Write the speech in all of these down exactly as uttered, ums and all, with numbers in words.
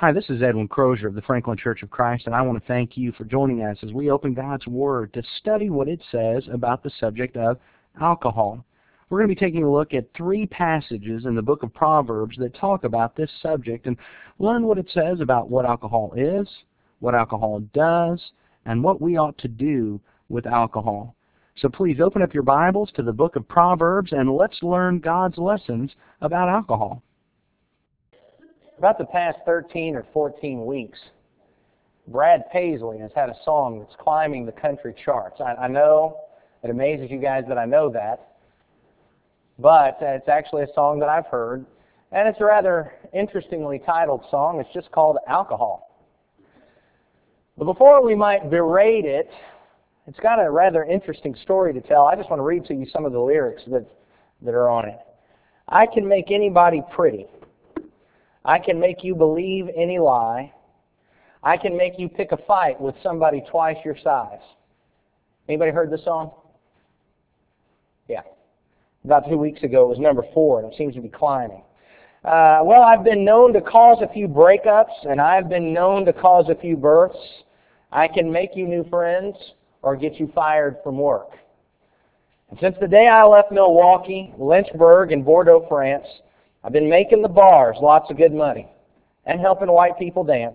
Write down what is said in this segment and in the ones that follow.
Hi, this is Edwin Crozier of the Franklin Church of Christ, and I want to thank you for joining us as we open God's Word to study what it says about the subject of alcohol. We're going to be taking a look at three passages in the book of Proverbs that talk about this subject and learn what it says about what alcohol is, what alcohol does, and what we ought to do with alcohol. So please open up your Bibles to the book of Proverbs and let's learn God's lessons about alcohol. About the past thirteen or fourteen weeks, Brad Paisley has had a song that's climbing the country charts. I, I know it amazes you guys that I know that, but it's actually a song that I've heard, and it's a rather interestingly titled song. It's just called Alcohol. But before we might berate it, it's got a rather interesting story to tell. I just want to read to you some of the lyrics that, that are on it. I can make anybody pretty. I can make you believe any lie. I can make you pick a fight with somebody twice your size. Anybody heard this song? Yeah. About two weeks ago, it was number four, and it seems to be climbing. Uh, well, I've been known to cause a few breakups, and I've been known to cause a few births. I can make you new friends or get you fired from work. And since the day I left Milwaukee, Lynchburg, and Bordeaux, France, I've been making the bars lots of good money and helping white people dance.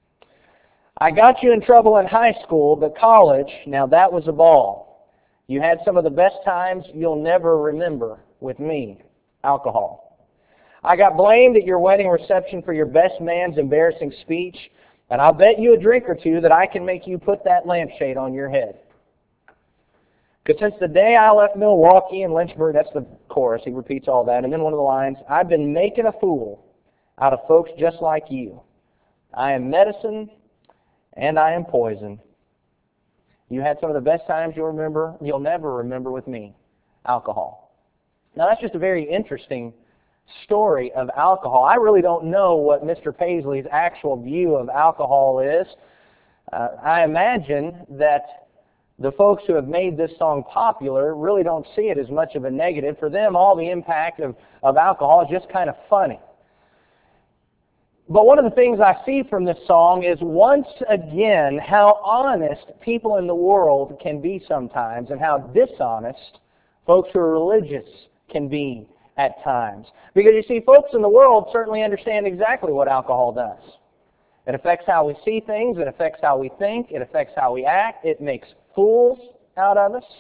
I got you in trouble in high school, but college, now that was a ball. You had some of the best times you'll never remember with me, alcohol. I got blamed at your wedding reception for your best man's embarrassing speech, and I'll bet you a drink or two that I can make you put that lampshade on your head. Because since the day I left Milwaukee and Lynchburg, that's the chorus, he repeats all that, and then one of the lines, I've been making a fool out of folks just like you. I am medicine and I am poison. You had some of the best times you'll remember, you'll never remember with me, alcohol. Now that's just a very interesting story of alcohol. I really don't know what Mister Paisley's actual view of alcohol is. Uh, I imagine that the folks who have made this song popular really don't see it as much of a negative. For them, all the impact of, of alcohol is just kind of funny. But one of the things I see from this song is once again how honest people in the world can be sometimes and how dishonest folks who are religious can be at times. Because you see, folks in the world certainly understand exactly what alcohol does. It affects how we see things, it affects how we think, it affects how we act, it makes fools out of us.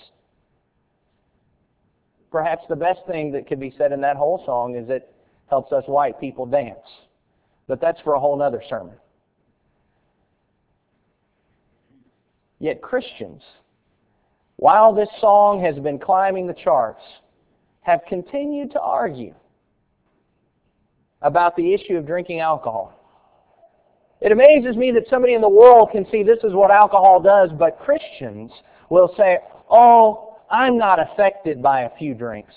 Perhaps the best thing that could be said in that whole song is it helps us white people dance. But that's for a whole other sermon. Yet Christians, while this song has been climbing the charts, have continued to argue about the issue of drinking alcohol. It amazes me that somebody in the world can see this is what alcohol does, but Christians will say, oh, I'm not affected by a few drinks.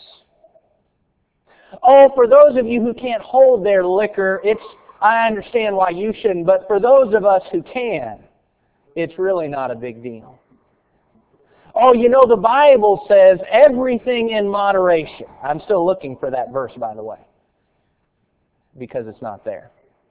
Oh, for those of you who can't hold their liquor, it's I understand why you shouldn't, but for those of us who can, it's really not a big deal. Oh, you know, the Bible says everything in moderation. I'm still looking for that verse, by the way, because it's not there.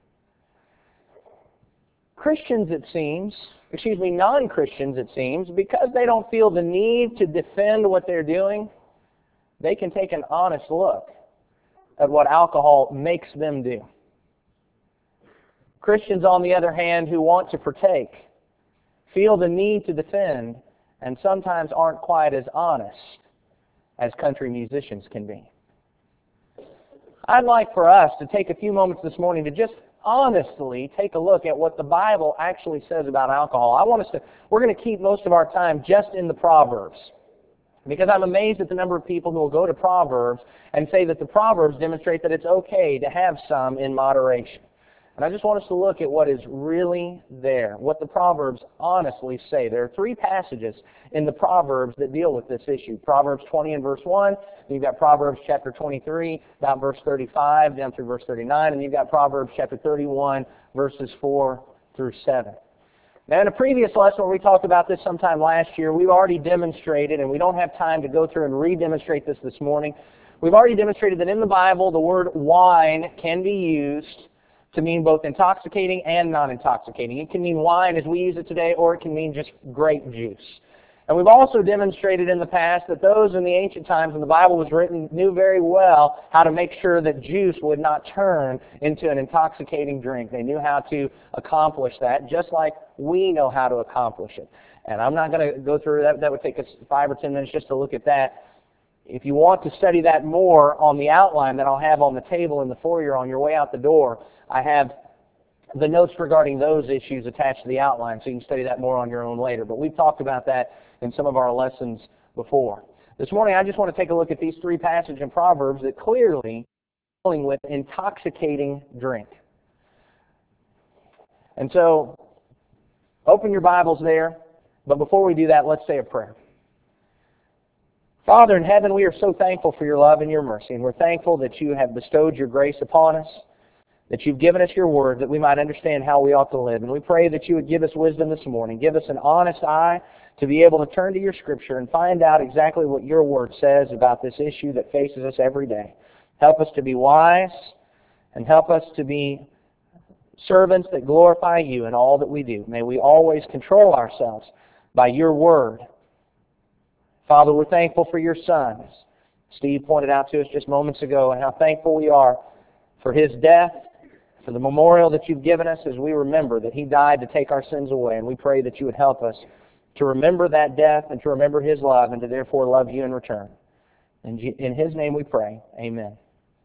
Christians, it seems, excuse me, non-Christians, it seems, because they don't feel the need to defend what they're doing, they can take an honest look at what alcohol makes them do. Christians, on the other hand, who want to partake, feel the need to defend, and sometimes aren't quite as honest as country musicians can be. I'd like for us to take a few moments this morning to just honestly take a look at what the Bible actually says about alcohol. I want us to, we're going to keep most of our time just in the Proverbs, because I'm amazed at the number of people who will go to Proverbs and say that the Proverbs demonstrate that it's okay to have some in moderation. And I just want us to look at what is really there, what the Proverbs honestly say. There are three passages in the Proverbs that deal with this issue. Proverbs twenty and verse one, then you've got Proverbs chapter twenty-three, down verse thirty-five, down through verse thirty-nine, and you've got Proverbs chapter thirty-one, verses four through seven. Now, in a previous lesson where we talked about this sometime last year, we've already demonstrated, and we don't have time to go through and re-demonstrate this this morning, we've already demonstrated that in the Bible, the word wine can be used to mean both intoxicating and non-intoxicating. It can mean wine as we use it today, or it can mean just grape juice. And we've also demonstrated in the past that those in the ancient times when the Bible was written knew very well how to make sure that juice would not turn into an intoxicating drink. They knew how to accomplish that, just like we know how to accomplish it. And I'm not going to go through that. That would take us five or ten minutes just to look at that. If you want to study that more on the outline that I'll have on the table in the foyer on your way out the door, I have the notes regarding those issues attached to the outline, so you can study that more on your own later. But we've talked about that in some of our lessons before. This morning, I just want to take a look at these three passages in Proverbs that clearly are dealing with intoxicating drink. And so, open your Bibles there. But before we do that, let's say a prayer. Father in heaven, we are so thankful for your love and your mercy, and we're thankful that you have bestowed your grace upon us, that you've given us your word, that we might understand how we ought to live. And we pray that you would give us wisdom this morning, give us an honest eye to be able to turn to your Scripture and find out exactly what your word says about this issue that faces us every day. Help us to be wise, and help us to be servants that glorify you in all that we do. May we always control ourselves by your word. Father, we're thankful for your Son, as Steve pointed out to us just moments ago, and how thankful we are for his death, for the memorial that you've given us as we remember that he died to take our sins away. And we pray that you would help us to remember that death and to remember his love and to therefore love you in return. In his name we pray. Amen.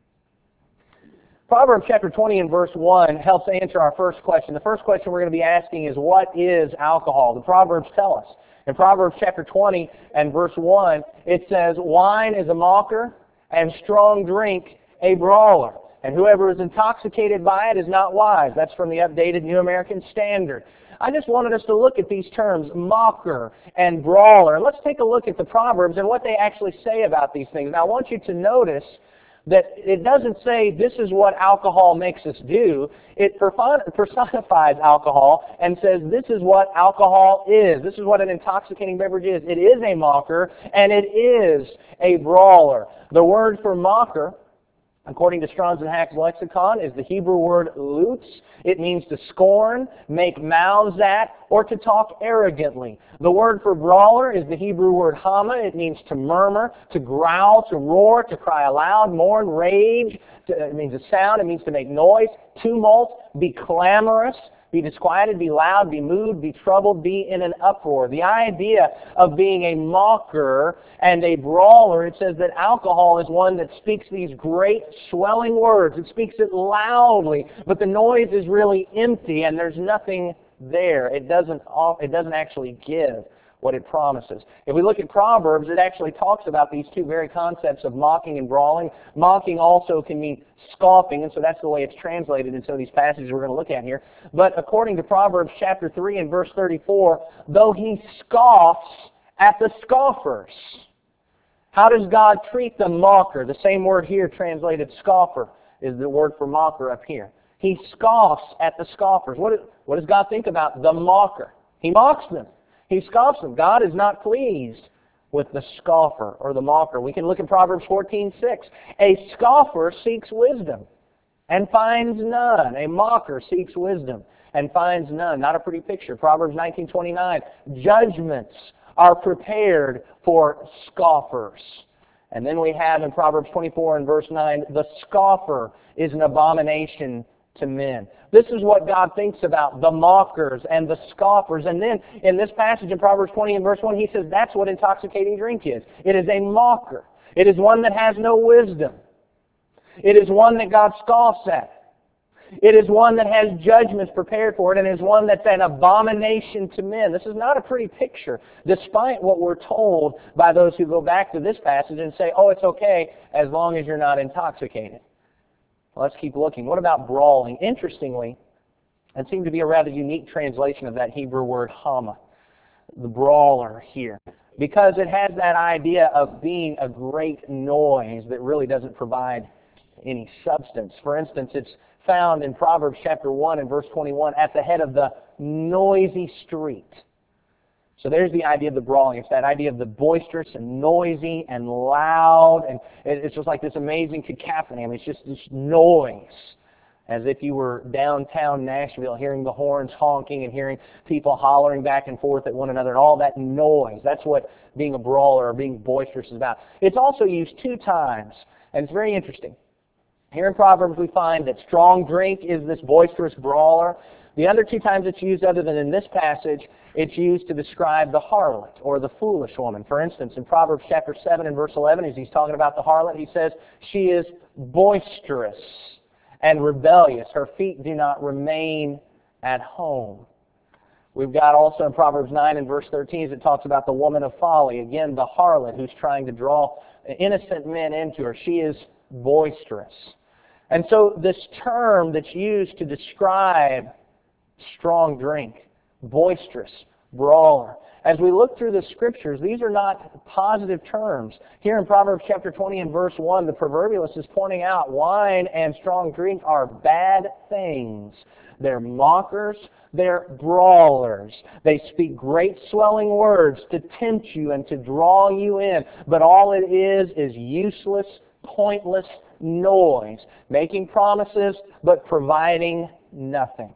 Proverbs chapter twenty and verse one helps answer our first question. The first question we're going to be asking is, what is alcohol? The Proverbs tell us. In Proverbs chapter twenty and verse one, it says, wine is a mocker, and strong drink a brawler. And whoever is intoxicated by it is not wise. That's from the updated New American Standard. I just wanted us to look at these terms, mocker and brawler. And let's take a look at the Proverbs and what they actually say about these things. Now, I want you to notice that it doesn't say this is what alcohol makes us do. It personifies alcohol and says this is what alcohol is. This is what an intoxicating beverage is. It is a mocker and it is a brawler. The word for mocker, according to Strong's and Hack's lexicon, is the Hebrew word lutz. It means to scorn, make mouths at, or to talk arrogantly. The word for brawler is the Hebrew word hama. It means to murmur, to growl, to roar, to cry aloud, mourn, rage. To, it means a sound. It means to make noise, tumult, be clamorous, be disquieted, be loud, be moved, be troubled, be in an uproar. The idea of being a mocker and a brawler, it says that alcohol is one that speaks these great swelling words. It speaks it loudly, but the noise is really empty and there's nothing there. It doesn't, it doesn't actually give what it promises. If we look at Proverbs, it actually talks about these two very concepts of mocking and brawling. Mocking also can mean scoffing, and so that's the way it's translated in some of these passages we're going to look at here. But according to Proverbs chapter three and verse thirty-four, though he scoffs at the scoffers. How does God treat the mocker? The same word here translated scoffer is the word for mocker up here. He scoffs at the scoffers. What, what does God think about the mocker? He mocks them. He scoffs them. God is not pleased with the scoffer or the mocker. We can look at Proverbs fourteen six. A scoffer seeks wisdom and finds none. A mocker seeks wisdom and finds none. Not a pretty picture. Proverbs nineteen twenty-nine. Judgments are prepared for scoffers. And then we have in Proverbs twenty-four and verse nine, the scoffer is an abomination to men. This is what God thinks about the mockers and the scoffers. And then in this passage in Proverbs twenty and verse one, he says that's what intoxicating drink is. It is a mocker. It is one that has no wisdom. It is one that God scoffs at. It is one that has judgments prepared for it, and it is one that's an abomination to men. This is not a pretty picture, despite what we're told by those who go back to this passage and say, oh, it's okay as long as you're not intoxicated. Let's keep looking. What about brawling? Interestingly, it seemed to be a rather unique translation of that Hebrew word hama, the brawler here, because it has that idea of being a great noise that really doesn't provide any substance. For instance, it's found in Proverbs chapter one and verse twenty-one at the head of the noisy street. So there's the idea of the brawling. It's that idea of the boisterous and noisy and loud, and it's just like this amazing cacophony. I mean, it's just this noise. as if you were downtown Nashville hearing the horns honking and hearing people hollering back and forth at one another and all that noise. That's what being a brawler or being boisterous is about. It's also used two times, and it's very interesting. Here in Proverbs we find that strong drink is this boisterous brawler. The other two times it's used, other than in this passage, it's used to describe the harlot or the foolish woman. For instance, in Proverbs chapter seven and verse eleven, as he's talking about the harlot, he says, she is boisterous and rebellious. Her feet do not remain at home. We've got also in Proverbs nine and verse thirteen, as it talks about the woman of folly. Again, the harlot who's trying to draw innocent men into her. She is boisterous. And so this term that's used to describe strong drink, boisterous, brawler. As we look through the Scriptures, these are not positive terms. Here in Proverbs chapter twenty and verse one, the proverbialist is pointing out wine and strong drink are bad things. They're mockers, they're brawlers. They speak great swelling words to tempt you and to draw you in. But all it is is useless, pointless noise, making promises but providing nothing.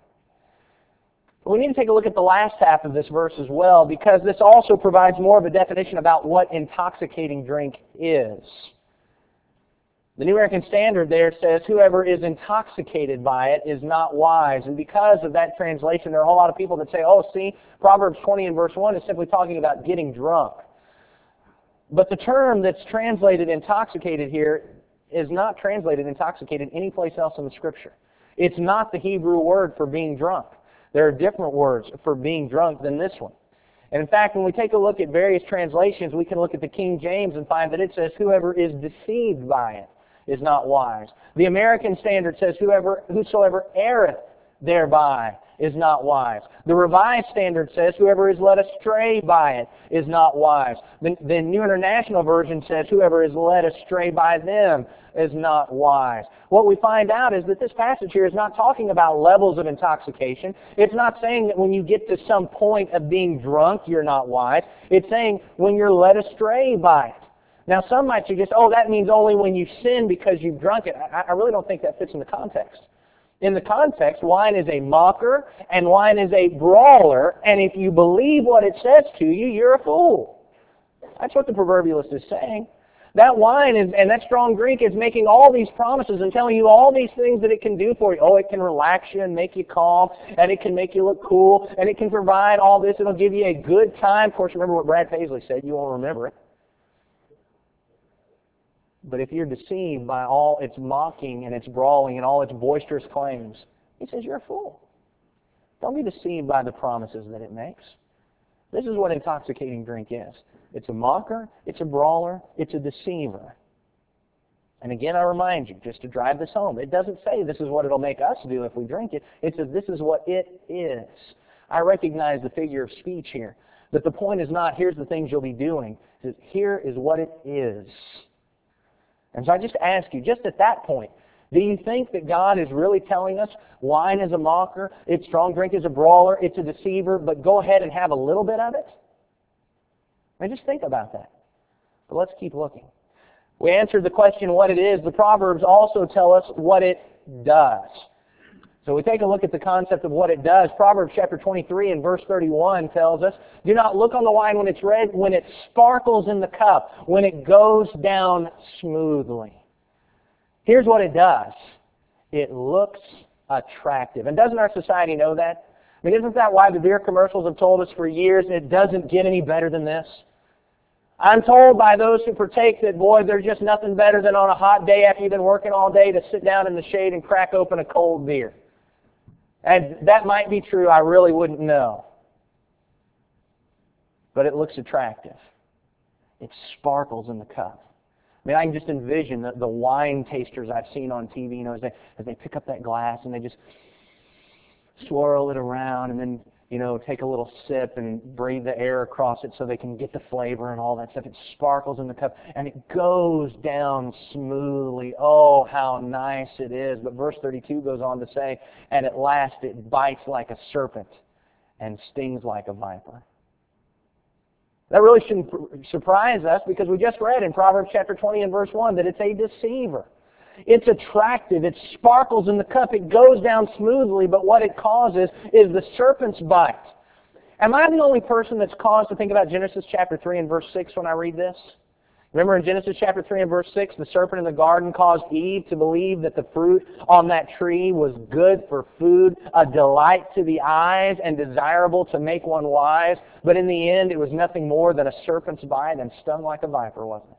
We need to take a look at the last half of this verse as well, because this also provides more of a definition about what intoxicating drink is. The New American Standard there says, whoever is intoxicated by it is not wise. And because of that translation, there are a whole lot of people that say, oh, see, Proverbs twenty and verse one is simply talking about getting drunk. But the term that's translated intoxicated here is not translated intoxicated anyplace else in the Scripture. It's not the Hebrew word for being drunk. There are different words for being drunk than this one. And in fact, when we take a look at various translations, we can look at the King James and find that it says, whoever is deceived by it is not wise. The American Standard says, whoever, whosoever erreth thereby is not wise. The Revised Standard says, whoever is led astray by it is not wise. The, the New International Version says, whoever is led astray by them is not wise. What we find out is that this passage here is not talking about levels of intoxication. It's not saying that when you get to some point of being drunk, you're not wise. It's saying when you're led astray by it. Now, some might suggest, oh, that means only when you sin because you've drunk it. I, I really don't think that fits in the context. In the context, wine is a mocker and wine is a brawler, and if you believe what it says to you, you're a fool. That's what the proverbialist is saying. That wine is, and that strong drink is making all these promises and telling you all these things that it can do for you. Oh, it can relax you and make you calm, and it can make you look cool, and it can provide all this. It'll give you a good time. Of course, remember what Brad Paisley said. You won't remember it. But if you're deceived by all its mocking and its brawling and all its boisterous claims, he says you're a fool. Don't be deceived by the promises that it makes. This is what intoxicating drink is. It's a mocker, it's a brawler, it's a deceiver. And again, I remind you, just to drive this home, it doesn't say this is what it'll make us do if we drink it. It says this is what it is. I recognize the figure of speech here. But the point is not, here's the things you'll be doing. It says, here is what it is. And so I just ask you, just at that point, do you think that God is really telling us wine is a mocker, it's strong drink is a brawler, it's a deceiver, but go ahead and have a little bit of it? I mean, just think about that. But let's keep looking. We answered the question what it is. The Proverbs also tell us what it does. So we take a look at the concept of what it does. Proverbs chapter twenty-three and verse thirty-one tells us, do not look on the wine when it's red, when it sparkles in the cup, when it goes down smoothly. Here's what it does. It looks attractive. And doesn't our society know that? I mean, isn't that why the beer commercials have told us for years it doesn't get any better than this? I'm told by those who partake that, boy, there's just nothing better than on a hot day after you've been working all day to sit down in the shade and crack open a cold beer. And that might be true. I really wouldn't know. But it looks attractive. It sparkles in the cup. I mean, I can just envision the, the wine tasters I've seen on T V, you know, as they, as they pick up that glass and they just swirl it around and then, you know, take a little sip and breathe the air across it so they can get the flavor and all that stuff. It sparkles in the cup and it goes down smoothly. Oh, how nice it is. But verse thirty-two goes on to say, and at last it bites like a serpent and stings like a viper. That really shouldn't surprise us because we just read in Proverbs chapter twenty and verse one that it's a deceiver. It's attractive. It sparkles in the cup. It goes down smoothly, but what it causes is the serpent's bite. Am I the only person that's caused to think about Genesis chapter three and verse six when I read this? Remember in Genesis chapter three and verse six, the serpent in the garden caused Eve to believe that the fruit on that tree was good for food, a delight to the eyes, and desirable to make one wise. But in the end, it was nothing more than a serpent's bite and stung like a viper, wasn't it?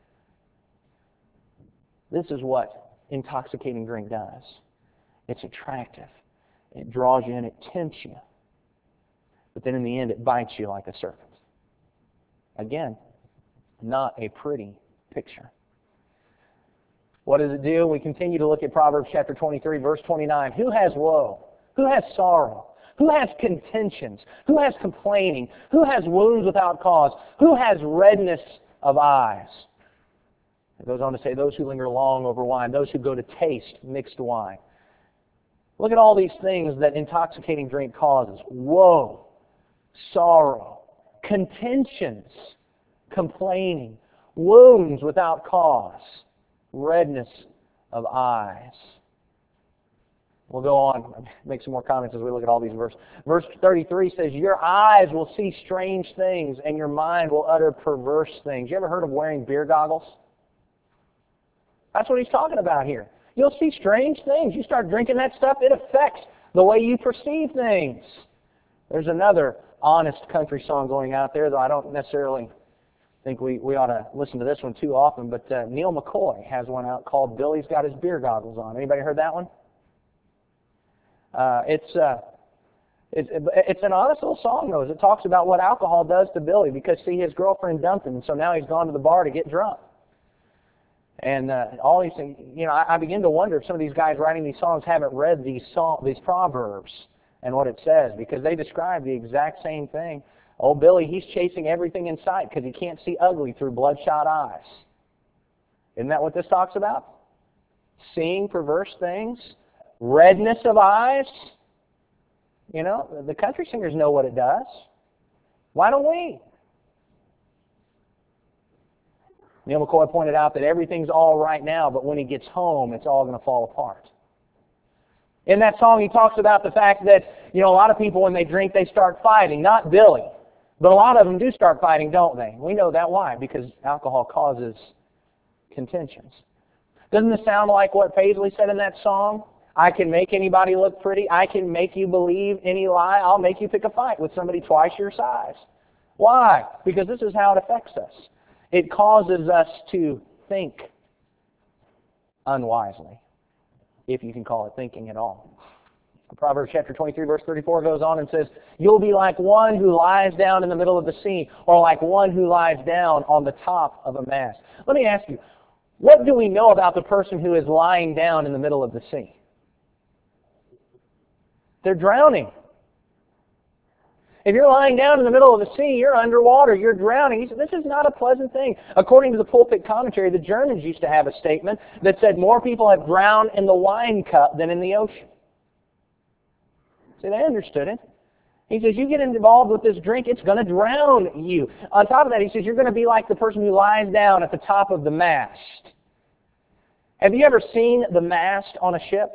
This is what intoxicating drink does. It's attractive. It draws you in. It tempts you. But then in the end, it bites you like a serpent. Again, not a pretty picture. What does it do? We continue to look at Proverbs chapter twenty-three, verse twenty-nine. Who has woe? Who has sorrow? Who has contentions? Who has complaining? Who has wounds without cause? Who has redness of eyes? It goes on to say, those who linger long over wine, those who go to taste mixed wine. Look at all these things that intoxicating drink causes. Woe, sorrow, contentions, complaining, wounds without cause, redness of eyes. We'll go on, make some more comments as we look at all these verses. Verse thirty-three says, your eyes will see strange things and your mind will utter perverse things. You ever heard of wearing beer goggles? That's what he's talking about here. You'll see strange things. You start drinking that stuff, it affects the way you perceive things. There's another honest country song going out there, though I don't necessarily think we, we ought to listen to this one too often, but uh, Neil McCoy has one out called Billy's Got His Beer Goggles On. Anybody heard that one? Uh, it's, uh, it's it's an honest little song, though, as it talks about what alcohol does to Billy, because, see, his girlfriend dumped him, and so now he's gone to the bar to get drunk. And uh, all these things, you know, I, I begin to wonder if some of these guys writing these songs haven't read these song, these proverbs and what it says, because they describe the exact same thing. Oh, Billy, he's chasing everything in sight because he can't see ugly through bloodshot eyes. Isn't that what this talks about? Seeing perverse things, redness of eyes. You know, the country singers know what it does. Why don't we? Neil McCoy pointed out that everything's all right now, but when he gets home, it's all going to fall apart. In that song, he talks about the fact that, you know, a lot of people, when they drink, they start fighting. Not Billy, but a lot of them do start fighting, don't they? We know that. Why? Because alcohol causes contentions. Doesn't this sound like what Paisley said in that song? I can make anybody look pretty. I can make you believe any lie. I'll make you pick a fight with somebody twice your size. Why? Because this is how it affects us. It causes us to think unwisely, if you can call it thinking at all. Proverbs chapter twenty-three, verse thirty-four goes on and says, you'll be like one who lies down in the middle of the sea, or like one who lies down on the top of a mast. Let me ask you, what do we know about the person who is lying down in the middle of the sea? They're drowning. If you're lying down in the middle of the sea, you're underwater, you're drowning. He said, this is not a pleasant thing. According to the pulpit commentary, the Germans used to have a statement that said more people have drowned in the wine cup than in the ocean. See, they understood it. He says, you get involved with this drink, it's going to drown you. On top of that, he says, you're going to be like the person who lies down at the top of the mast. Have you ever seen the mast on a ship?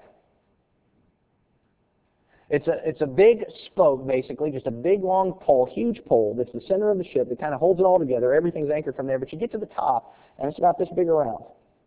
It's a, it's a big spoke, basically, just a big, long pole, huge pole that's the center of the ship that kind of holds it all together. Everything's anchored from there, but you get to the top, and it's about this big around.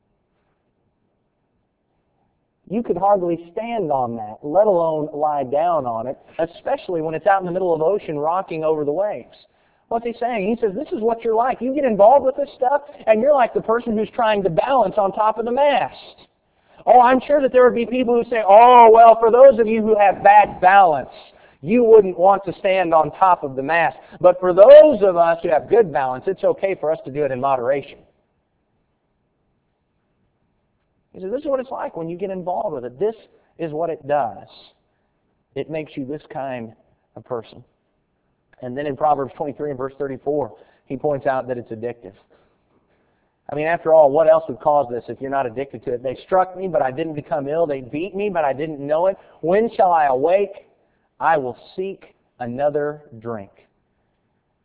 You could hardly stand on that, let alone lie down on it, especially when it's out in the middle of the ocean rocking over the waves. What's he saying? He says, this is what you're like. You get involved with this stuff, and you're like the person who's trying to balance on top of the mast. Oh, I'm sure that there would be people who say, oh, well, for those of you who have bad balance, you wouldn't want to stand on top of the mast. But for those of us who have good balance, it's okay for us to do it in moderation. He says, this is what it's like when you get involved with it. This is what it does. It makes you this kind of person. And then in Proverbs twenty-three and verse thirty-four, he points out that it's addictive. I mean, after all, what else would cause this if you're not addicted to it? They struck me, but I didn't become ill. They beat me, but I didn't know it. When shall I awake? I will seek another drink.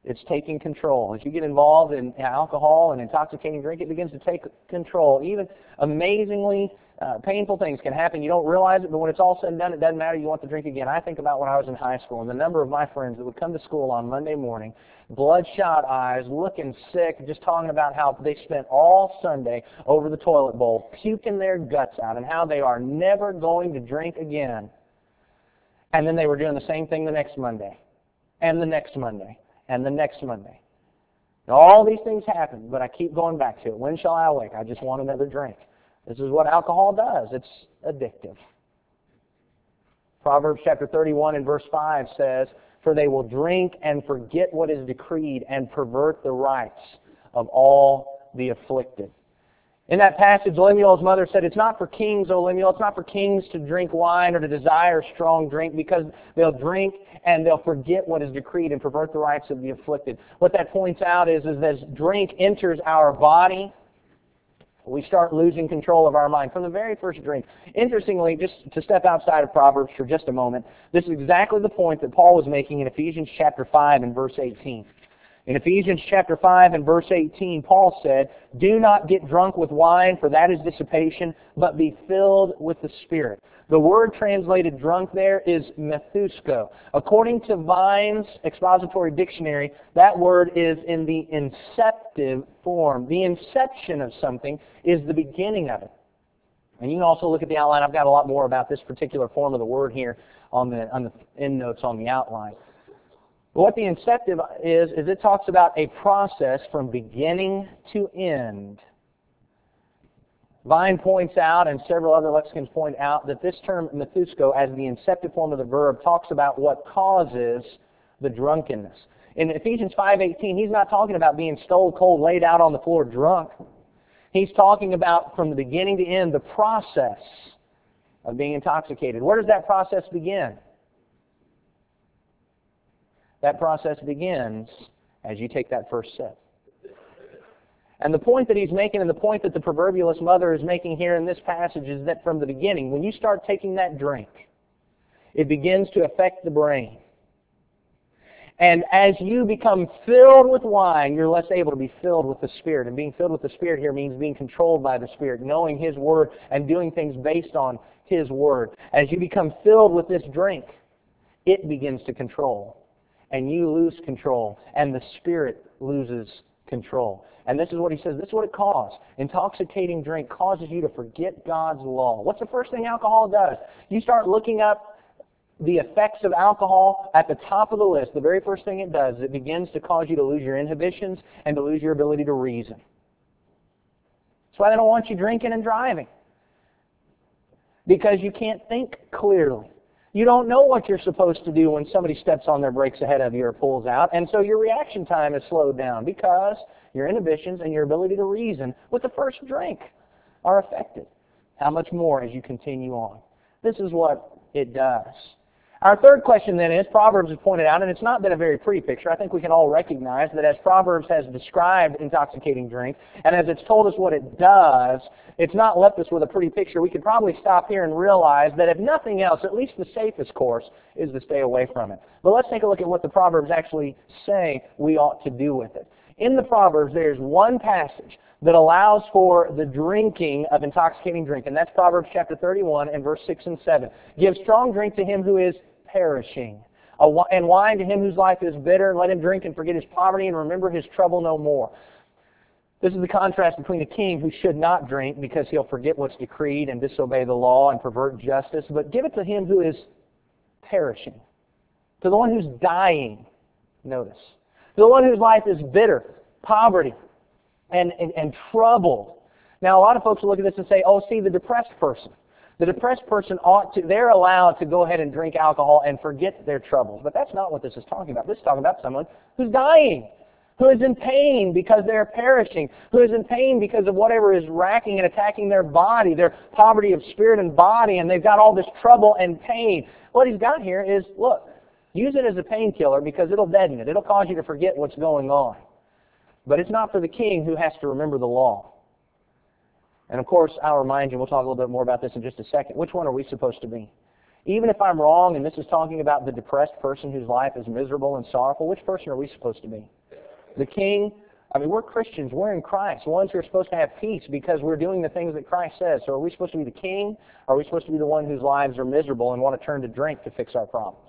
It's taking control. As you get involved in alcohol and intoxicating drink, it begins to take control. Even amazingly uh, painful things can happen. You don't realize it, but when it's all said and done, it doesn't matter. You want to drink again. I think about when I was in high school and the number of my friends that would come to school on Monday morning, bloodshot eyes, looking sick, just talking about how they spent all Sunday over the toilet bowl, puking their guts out, and how they are never going to drink again. And then they were doing the same thing the next Monday, and the next Monday, and the next Monday. Now, all these things happen, but I keep going back to it. When shall I awake? I just want another drink. This is what alcohol does. It's addictive. Proverbs chapter thirty-one and verse five says, "For they will drink and forget what is decreed and pervert the rights of all the afflicted." In that passage, Lemuel's mother said, it's not for kings, O Lemuel, it's not for kings to drink wine or to desire strong drink, because they'll drink and they'll forget what is decreed and pervert the rights of the afflicted. What that points out is, is that as drink enters our body, we start losing control of our mind from the very first drink. Interestingly, just to step outside of Proverbs for just a moment, this is exactly the point that Paul was making in Ephesians chapter five and verse eighteen. In Ephesians chapter five and verse eighteen, Paul said, "Do not get drunk with wine, for that is dissipation, but be filled with the Spirit." The word translated drunk there is methusko. According to Vine's Expository Dictionary, that word is in the inceptive form. The inception of something is the beginning of it. And you can also look at the outline. I've got a lot more about this particular form of the word here on the, on the end notes on the outline. But what the inceptive is, is it talks about a process from beginning to end. Vine points out, and several other lexicons point out, that this term methusko, as the inceptive form of the verb, talks about what causes the drunkenness. In Ephesians five eighteen, he's not talking about being stone cold, laid out on the floor drunk. He's talking about, from the beginning to end, the process of being intoxicated. Where does that process begin? That process begins as you take that first sip. And the point that he's making, and the point that the proverbialist mother is making here in this passage, is that from the beginning, when you start taking that drink, it begins to affect the brain. And as you become filled with wine, you're less able to be filled with the Spirit. And being filled with the Spirit here means being controlled by the Spirit, knowing His Word and doing things based on His Word. As you become filled with this drink, it begins to control. And you lose control, and the Spirit loses control. And this is what he says, this is what it causes. Intoxicating drink causes you to forget God's law. What's the first thing alcohol does? You start looking up the effects of alcohol at the top of the list. The very first thing it does is it begins to cause you to lose your inhibitions and to lose your ability to reason. That's why they don't want you drinking and driving. Because you can't think clearly. You don't know what you're supposed to do when somebody steps on their brakes ahead of you or pulls out, and so your reaction time is slowed down because your inhibitions and your ability to reason with the first drink are affected. How much more as you continue on? This is what it does. Our third question then is, Proverbs has pointed out, and it's not been a very pretty picture. I think we can all recognize that as Proverbs has described intoxicating drink, and as it's told us what it does, it's not left us with a pretty picture. We could probably stop here and realize that if nothing else, at least the safest course is to stay away from it. But let's take a look at what the Proverbs actually say we ought to do with it. In the Proverbs, there's one passage that allows for the drinking of intoxicating drink, and that's Proverbs chapter thirty-one and verse six and seven. Give strong drink to him who is perishing, and wine to him whose life is bitter. Let him drink and forget his poverty and remember his trouble no more. This is the contrast between a king who should not drink because he'll forget what's decreed and disobey the law and pervert justice, but give it to him who is perishing, to the one who's dying, notice, to the one whose life is bitter, poverty, and, and, and troubled. Now, a lot of folks will look at this and say, oh, see, the depressed person. The depressed person ought to, they're allowed to go ahead and drink alcohol and forget their troubles. But that's not what this is talking about. This is talking about someone who's dying, who is in pain because they're perishing, who is in pain because of whatever is racking and attacking their body, their poverty of spirit and body, and they've got all this trouble and pain. What he's got here is, look, use it as a painkiller because it'll deaden it. It'll cause you to forget what's going on. But it's not for the king who has to remember the law. And of course, I'll remind you, we'll talk a little bit more about this in just a second, which one are we supposed to be? Even if I'm wrong, and this is talking about the depressed person whose life is miserable and sorrowful, which person are we supposed to be? The king? I mean, we're Christians. We're in Christ. Ones who are supposed to have peace because we're doing the things that Christ says. So are we supposed to be the king? Or are we supposed to be the one whose lives are miserable and want to turn to drink to fix our problems?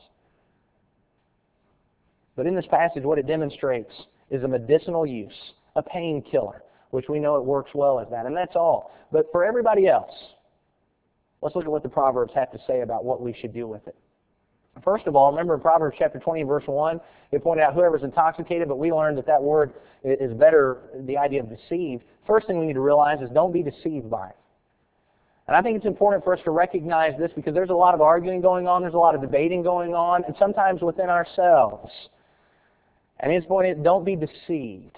But in this passage, what it demonstrates is a medicinal use, a painkiller, which we know it works well as that. And that's all. But for everybody else, let's look at what the Proverbs have to say about what we should do with it. First of all, remember in Proverbs chapter twenty, verse one, it pointed out whoever's intoxicated, but we learned that that word is better, the idea of deceived. First thing we need to realize is don't be deceived by it. And I think it's important for us to recognize this because there's a lot of arguing going on, there's a lot of debating going on, and sometimes within ourselves. And his point is, don't be deceived.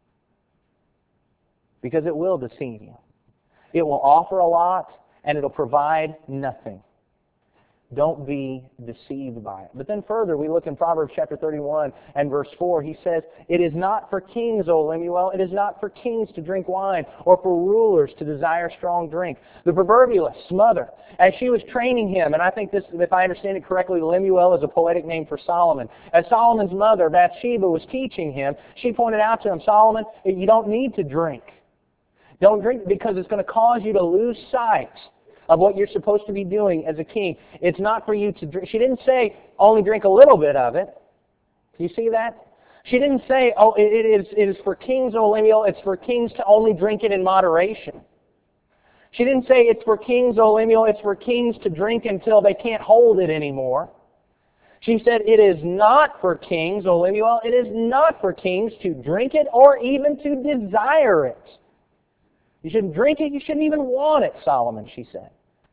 Because it will deceive you. It will offer a lot, and it'll provide nothing. Don't be deceived by it. But then further, we look in Proverbs chapter thirty-one and verse four. He says, it is not for kings, O Lemuel, it is not for kings to drink wine, or for rulers to desire strong drink. The proverbialist's mother, as she was training him, and I think this, if I understand it correctly, Lemuel is a poetic name for Solomon. As Solomon's mother, Bathsheba, was teaching him, she pointed out to him, Solomon, you don't need to drink. Don't drink because it's going to cause you to lose sight of what you're supposed to be doing as a king. It's not for you to drink. She didn't say only drink a little bit of it. Do you see that? She didn't say, oh, it is, it is for kings, O Lemuel, it's for kings to only drink it in moderation. She didn't say it's for kings, O Lemuel, it's for kings to drink until they can't hold it anymore. She said it is not for kings, O Lemuel, it is not for kings to drink it or even to desire it. You shouldn't drink it, you shouldn't even want it, Solomon, she said.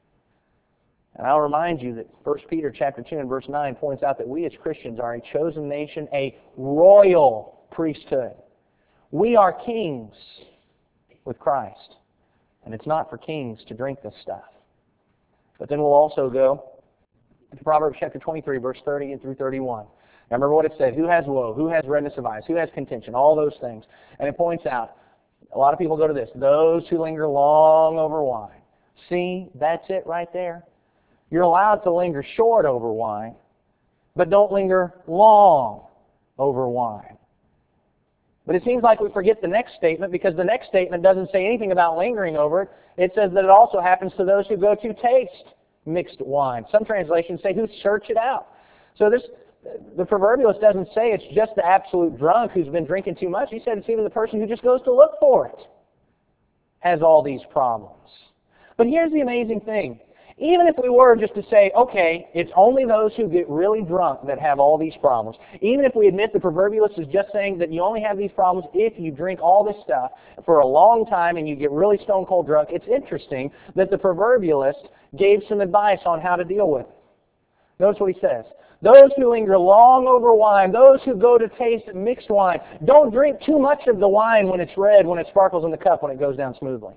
And I'll remind you that First Peter chapter two and verse nine points out that we as Christians are a chosen nation, a royal priesthood. We are kings with Christ. And it's not for kings to drink this stuff. But then we'll also go to Proverbs chapter twenty-three, verse thirty through thirty-one. Now remember what it said. Who has woe? Who has redness of eyes? Who has contention? All those things. And it points out, a lot of people go to this. Those who linger long over wine. See, that's it right there. You're allowed to linger short over wine, but don't linger long over wine. But it seems like we forget the next statement because the next statement doesn't say anything about lingering over it. It says that it also happens to those who go to taste mixed wine. Some translations say who search it out. So this, the proverbialist doesn't say it's just the absolute drunk who's been drinking too much. He said it's even the person who just goes to look for it has all these problems. But here's the amazing thing. Even if we were just to say, okay, it's only those who get really drunk that have all these problems, even if we admit the proverbialist is just saying that you only have these problems if you drink all this stuff for a long time and you get really stone cold drunk, it's interesting that the proverbialist gave some advice on how to deal with it. Notice what he says. Those who linger long over wine, those who go to taste mixed wine, don't drink too much of the wine when it's red, when it sparkles in the cup, when it goes down smoothly.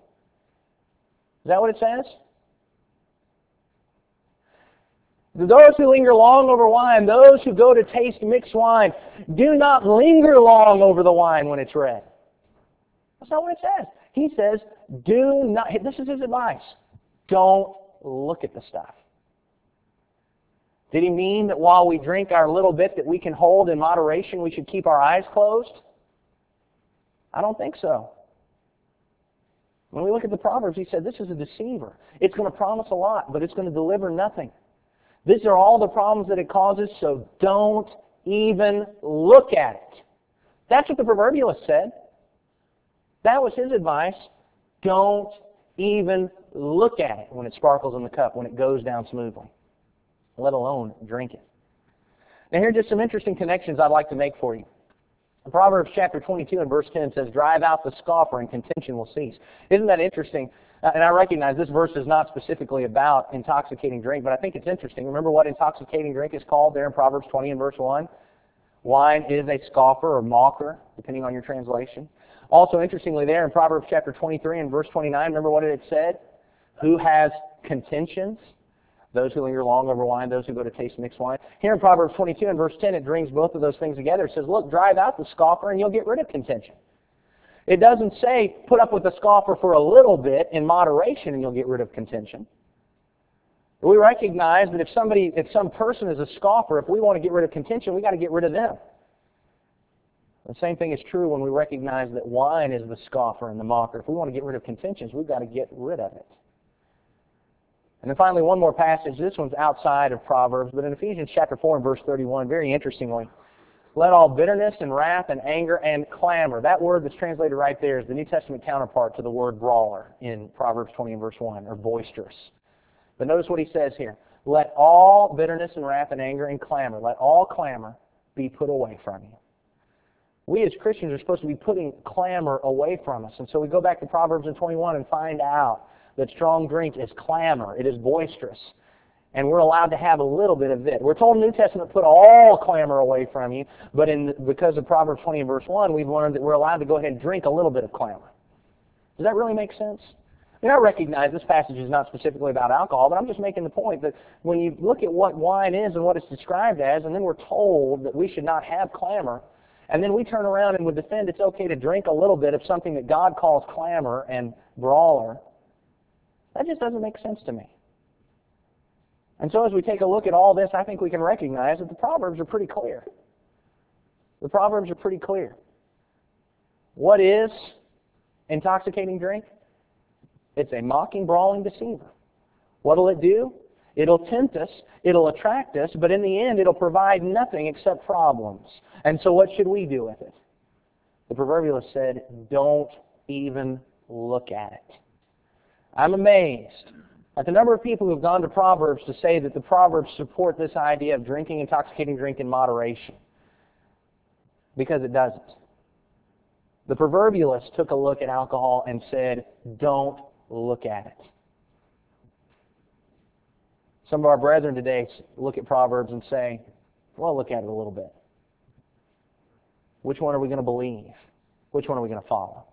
Is that what it says? Those who linger long over wine, those who go to taste mixed wine, do not linger long over the wine when it's red. That's not what it says. He says, do not, this is his advice, don't look at the stuff. Did he mean that while we drink our little bit that we can hold in moderation, we should keep our eyes closed? I don't think so. When we look at the Proverbs, he said this is a deceiver. It's going to promise a lot, but it's going to deliver nothing. These are all the problems that it causes, so don't even look at it. That's what the proverbialist said. That was his advice. Don't even look at it when it sparkles in the cup, when it goes down smoothly, let alone drink it. Now here are just some interesting connections I'd like to make for you. In Proverbs chapter twenty-two and verse ten says, drive out the scoffer and contention will cease. Isn't that interesting? Uh, and I recognize this verse is not specifically about intoxicating drink, but I think it's interesting. Remember what intoxicating drink is called there in Proverbs twenty and verse one? Wine is a scoffer or mocker, depending on your translation. Also, interestingly there in Proverbs chapter twenty-three and verse twenty-nine, remember what it said? Who has contentions? Those who linger long over wine, those who go to taste mixed wine. Here in Proverbs twenty-two and verse ten, it brings both of those things together. It says, look, drive out the scoffer and you'll get rid of contention. It doesn't say put up with the scoffer for a little bit in moderation and you'll get rid of contention. We recognize that if somebody, if some person is a scoffer, if we want to get rid of contention, we got to get rid of them. The same thing is true when we recognize that wine is the scoffer and the mocker. If we want to get rid of contentions, we've got to get rid of it. And then finally, one more passage. This one's outside of Proverbs, but in Ephesians chapter four and verse thirty-one, very interestingly, let all bitterness and wrath and anger and clamor. That word that's translated right there is the New Testament counterpart to the word brawler in Proverbs twenty and verse one, or boisterous. But notice what he says here. Let all bitterness and wrath and anger and clamor, let all clamor be put away from you. We as Christians are supposed to be putting clamor away from us. And so we go back to Proverbs twenty-one and find out that strong drink is clamor. It is boisterous. And we're allowed to have a little bit of it. We're told in the New Testament, put all clamor away from you. But in, because of Proverbs twenty and verse one, we've learned that we're allowed to go ahead and drink a little bit of clamor. Does that really make sense? I mean, I recognize this passage is not specifically about alcohol, but I'm just making the point that when you look at what wine is and what it's described as, and then we're told that we should not have clamor, and then we turn around and would defend it's okay to drink a little bit of something that God calls clamor and brawler, that just doesn't make sense to me. And so as we take a look at all this, I think we can recognize that the Proverbs are pretty clear. The Proverbs are pretty clear. What is intoxicating drink? It's a mocking, brawling deceiver. What will it do? It'll tempt us, it'll attract us, but in the end it'll provide nothing except problems. And so what should we do with it? The proverbialist said, don't even look at it. I'm amazed at the number of people who have gone to Proverbs to say that the Proverbs support this idea of drinking intoxicating drink in moderation. Because it doesn't. The proverbialist took a look at alcohol and said, don't look at it. Some of our brethren today look at Proverbs and say, well, look at it a little bit. Which one are we going to believe? Which one are we going to follow?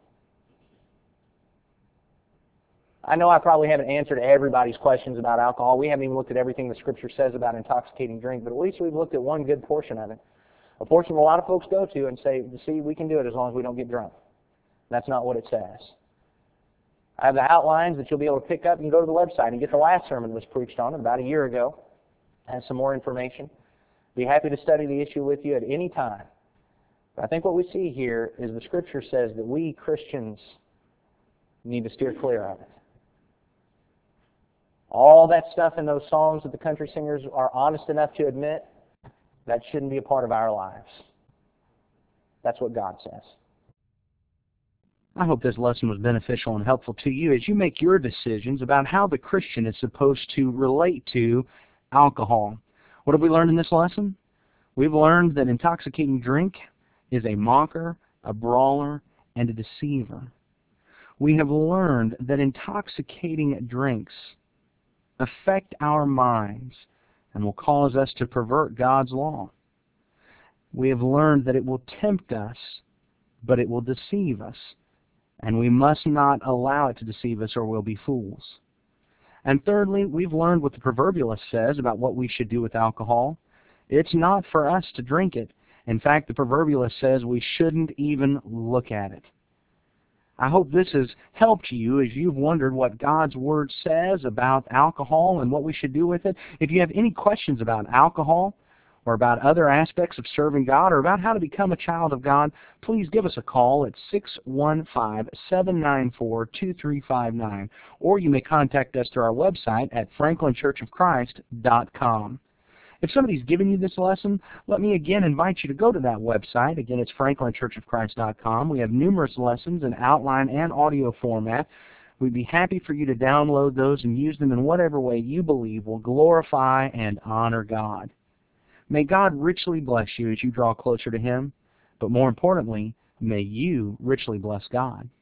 I know I probably haven't answered everybody's questions about alcohol. We haven't even looked at everything the Scripture says about intoxicating drink, but at least we've looked at one good portion of it. A portion a lot of folks go to and say, see, we can do it as long as we don't get drunk. That's not what it says. I have the outlines that you'll be able to pick up. You can go to the website and get the last sermon that was preached on it about a year ago. It has some more information. Be happy to study the issue with you at any time. But I think what we see here is the Scripture says that we Christians need to steer clear of it. All that stuff in those songs that the country singers are honest enough to admit, that shouldn't be a part of our lives. That's what God says. I hope this lesson was beneficial and helpful to you as you make your decisions about how the Christian is supposed to relate to alcohol. What have we learned in this lesson? We've learned that intoxicating drink is a mocker, a brawler, and a deceiver. We have learned that intoxicating drinks affect our minds and will cause us to pervert God's law. We have learned that it will tempt us, but it will deceive us. And we must not allow it to deceive us or we'll be fools. And thirdly, we've learned what the proverbialist says about what we should do with alcohol. It's not for us to drink it. In fact, the proverbialist says we shouldn't even look at it. I hope this has helped you as you've wondered what God's Word says about alcohol and what we should do with it. If you have any questions about alcohol, or about other aspects of serving God, or about how to become a child of God, please give us a call at six one five, seven nine four, two three five nine, or you may contact us through our website at franklin church of christ dot com. If somebody's given you this lesson, let me again invite you to go to that website. Again, it's franklin church of christ dot com. We have numerous lessons in outline and audio format. We'd be happy for you to download those and use them in whatever way you believe will glorify and honor God. May God richly bless you as you draw closer to Him, but more importantly, may you richly bless God.